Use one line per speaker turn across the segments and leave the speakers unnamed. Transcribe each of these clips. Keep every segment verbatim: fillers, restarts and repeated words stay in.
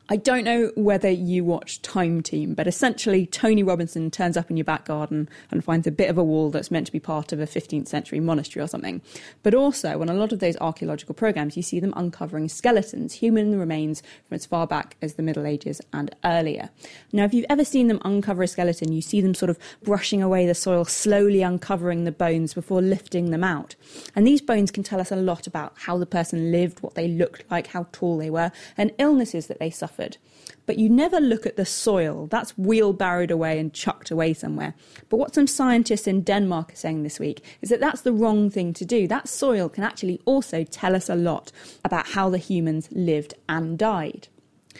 I don't know whether you watch Time Team, but essentially Tony Robinson turns up in your back garden and finds a bit of a wall that's meant to be part of a fifteenth century monastery or something. But also, on a lot of those archaeological programmes, you see them uncovering skeletons, human remains from as far back as the Middle Ages and earlier. Now, if you've ever seen them uncover a skeleton, you see them sort of brushing away the soil, slowly uncovering the bones before lifting them out. And these bones can tell us a lot about how the person lived, what they looked like, how tall they were, and illnesses that they suffered. But you never look at the soil. That's wheelbarrowed away and chucked away somewhere. But what some scientists in Denmark are saying this week is that that's the wrong thing to do. That soil can actually also tell us a lot about how the humans lived and died.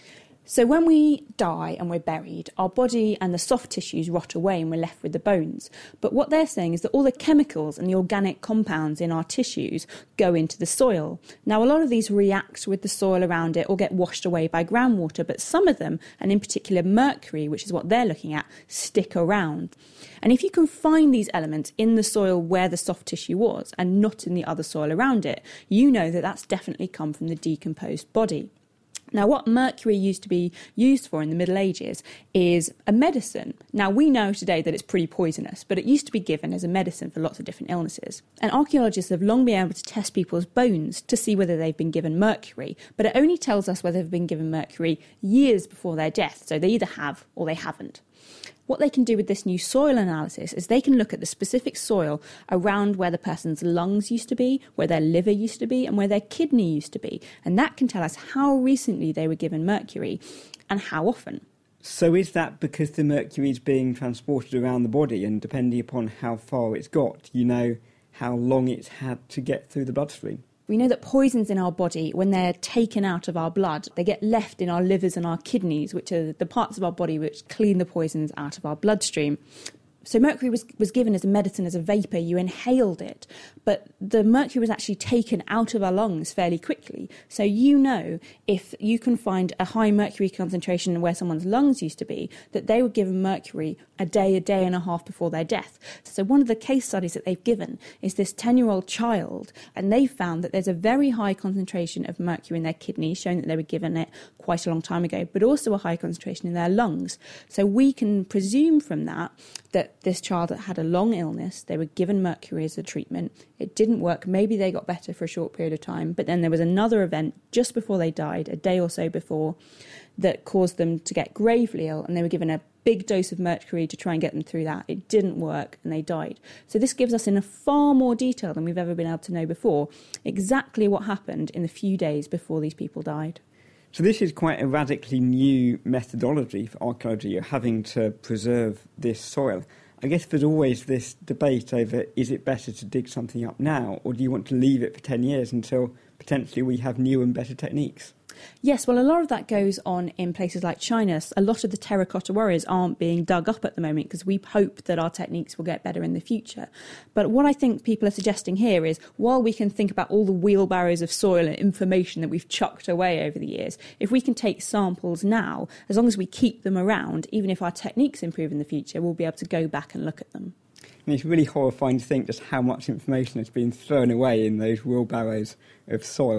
So when we die and we're buried, our body and the soft tissues rot away and we're left with the bones. But what they're saying is that all the chemicals and the organic compounds in our tissues go into the soil. Now, a lot of these react with the soil around it or get washed away by groundwater, but some of them, and in particular mercury, which is what they're looking at, stick around. And if you can find these elements in the soil where the soft tissue was and not in the other soil around it, you know that that's definitely come from the decomposed body. Now, what mercury used to be used for in the Middle Ages is a medicine. Now, we know today that it's pretty poisonous, but it used to be given as a medicine for lots of different illnesses. And archaeologists have long been able to test people's bones to see whether they've been given mercury, but it only tells us whether they've been given mercury years before their death, so they either have or they haven't. What they can do with this new soil analysis is they can look at the specific soil around where the person's lungs used to be, where their liver used to be, and where their kidney used to be. And that can tell us how recently they were given mercury and how often.
So is that because the mercury is being transported around the body, and depending upon how far it's got, you know how long it's had to get through the bloodstream?
We know that poisons in our body, when they're taken out of our blood, they get left in our livers and our kidneys, which are the parts of our body which clean the poisons out of our bloodstream. So mercury was, was given as a medicine, as a vapour, you inhaled it, but the mercury was actually taken out of our lungs fairly quickly. So you know, if you can find a high mercury concentration where someone's lungs used to be, that they were given mercury a day, a day and a half before their death. So one of the case studies that they've given is this ten-year-old child, and they found that there's a very high concentration of mercury in their kidneys, showing that they were given it quite a long time ago, but also a high concentration in their lungs. So we can presume from that that this child had a long illness, they were given mercury as a treatment, it didn't work, maybe they got better for a short period of time, but then there was another event just before they died, a day or so before, that caused them to get gravely ill, and they were given a big dose of mercury to try and get them through that. It didn't work and they died. So this gives us, in a far more detail than we've ever been able to know before, exactly what happened in the few days before these people died.
So this is quite a radically new methodology for archaeology. You're having to preserve this soil. I guess there's always this debate over, is it better to dig something up now, or do you want to leave it for ten years until potentially we have new and better techniques?
Yes, well, a lot of that goes on in places like China. A lot of the terracotta warriors aren't being dug up at the moment because we hope that our techniques will get better in the future. But what I think people are suggesting here is, while we can think about all the wheelbarrows of soil and information that we've chucked away over the years, if we can take samples now, as long as we keep them around, even if our techniques improve in the future, we'll be able to go back and look at them.
And it's really horrifying to think just how much information has been thrown away in those wheelbarrows of soil.